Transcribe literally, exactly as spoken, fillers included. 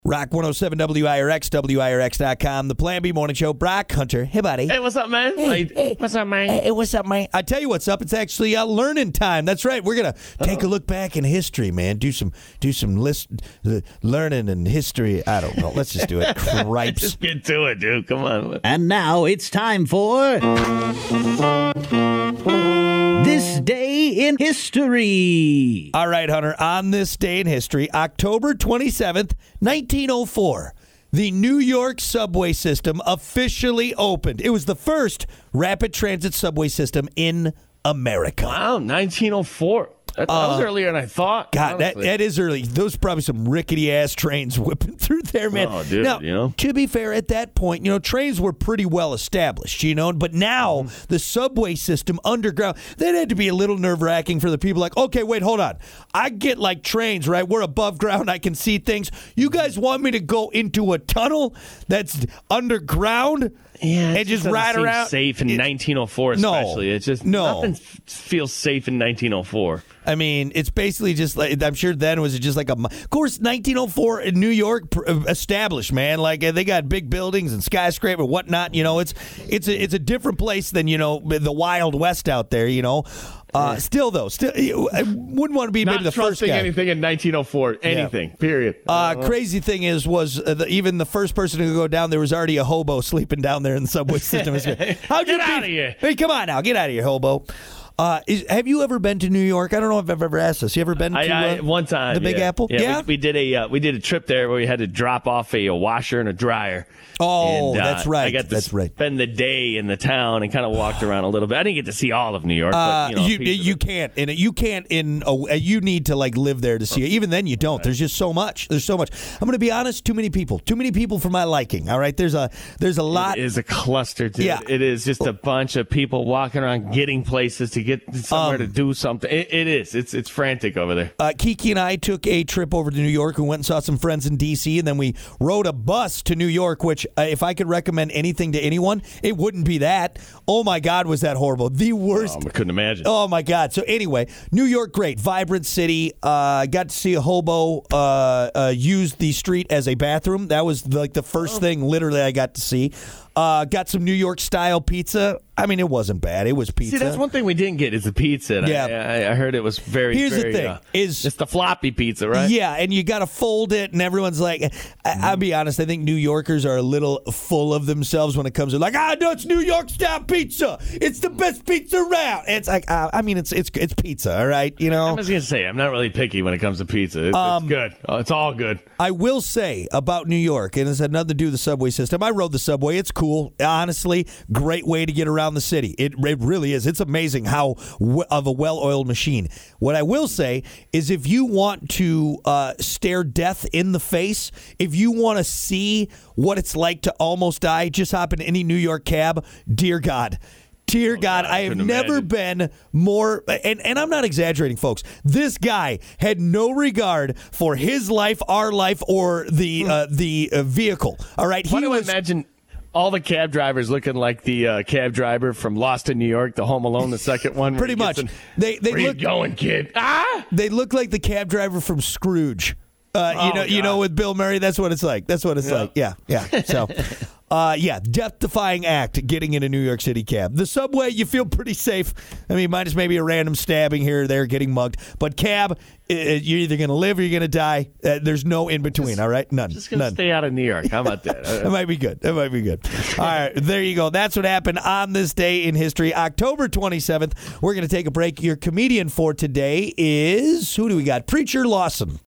Rock one oh seven W I R X, W I R X dot com, the Plan B Morning Show. Brock Hunter. Hey, buddy. Hey, what's up, man? Hey, hey, what's up, man? Hey, what's up, man? I tell you what's up. It's actually uh, learning time. That's right. We're gonna take a look back in history, man. Do some, do some list, uh, learning and history. I don't know. Let's just do it. Cripes. Just get to it, dude. Come on. And now it's time for This Day in History. All right, Hunter. On this day in history, October twenty-seventh, nineteen oh four, the New York subway system officially opened. It was the first rapid transit subway system in America. Wow, nineteen oh four. That, that was Uh, earlier than I thought. God, that, honestly. that is early. Those are probably some rickety-ass trains whipping through there, man. Oh, dude, now, you know? to be fair, at that point, you know, trains were pretty well established, you know, but now Mm-hmm. the subway system underground, that had to be a little nerve-wracking for the people like, okay, wait, hold on. I get like trains, right? We're above ground. I can see things. You guys want me to go into a tunnel that's underground? Yeah, it and just doesn't ride seem around? safe in It- nineteen oh four, No. especially. It's just No. nothing f- feels safe in nineteen oh four. I mean, it's basically just like, I'm sure then it was just like a, of course, nineteen oh four in New York pr- established, man. Like uh, they got big buildings and skyscraper, whatnot. You know, it's it's a, it's a different place than, you know, the Wild West out there. You know, uh, still though, still I wouldn't want to be Not maybe the first trusting guy. anything in nineteen oh four. Anything. Period. Uh, crazy thing is, was uh, the, even the first person to go down there was already a hobo sleeping down there in the subway system. How'd you Get beat- outta here. Hey, come on now, get out of here, hobo. Uh, is, have you ever been to New York? I don't know if I've ever asked this. You ever been to I, I, uh, one time, the Big yeah. Apple? Yeah, We, we did a uh, we did a trip there where we had to drop off a, a washer and a dryer. Oh, And, uh, that's right. I got to That's right. spend the day in the town and kind of walked around a little bit. I didn't get to see all of New York, Uh, but you know, a you piece of you it. can't in you can't in a, you need to like live there to see it. Even then, you don't. There's just so much. There's so much. I'm going to be honest. Too many people. Too many people for my liking. All right. There's a there's a lot. It is a cluster, dude. Yeah. It is just a bunch of people walking around getting places to get somewhere Um, to do something. It, it is. It's it's frantic over there. Uh, Kiki and I took a trip over to New York. We went and saw some friends in D C, and then we rode a bus to New York, which, uh, if I could recommend anything to anyone, it wouldn't be that. Oh, my God, was that horrible. The worst. Um, I couldn't imagine. Oh, my God. So, anyway, New York, great. Vibrant city. Uh, got to see a hobo uh, uh, use the street as a bathroom. That was like the first thing, literally, I got to see. Uh, got some New York-style pizza. I mean, it wasn't bad. It was pizza. See, that's one thing we didn't get is the pizza. And Yeah. I, I, I heard it was very. Here's the very, thing, uh, is- it's the floppy pizza, right? Yeah, and you got to fold it, and everyone's like, I, I'll be honest, I think New Yorkers are a little full of themselves when it comes to like, ah, no, it's New York style pizza. It's the best pizza around. It's like, uh, I mean, it's it's it's pizza, all right, you I know. was gonna say I'm not really picky when it comes to pizza. It's, Um, it's good. Oh, it's all good. I will say about New York, and it's had nothing to do with the subway system. I rode the subway. It's cool. Honestly, great way to get around the city. It, it really is. It's amazing how w- of a well-oiled machine. What I will say is if you want to uh, stare death in the face, if you want to see what it's like to almost die, just hop in any New York cab. Dear God. Dear God, God, I I have couldn't never imagine. been more, and, and I'm not exaggerating, folks. This guy had no regard for his life, our life, or the uh, the uh, vehicle. All right, Why he do I was. imagine all the cab drivers looking like the uh, cab driver from Lost in New York, the Home Alone, the second one? where Pretty he gets much. in- They they Where look you going, kid? Ah! they look like the cab driver from Scrooge. Uh, you Oh, know, you know, God. with Bill Murray, that's what it's like. That's what it's Yeah. like. Yeah, yeah. So, uh, yeah, death-defying act getting in a New York City cab. The subway, you feel pretty safe. I mean, minus maybe a random stabbing here or there, getting mugged. But cab, uh, you're either going to live or you're going to die. Uh, there's no in between. All right, none. Just gonna None. stay out of New York. How about that? That might be good. That might be good. All right, there you go. That's what happened on this day in history, October twenty-seventh. We're going to take a break. Your comedian for today is, who do we got? Preacher Lawson.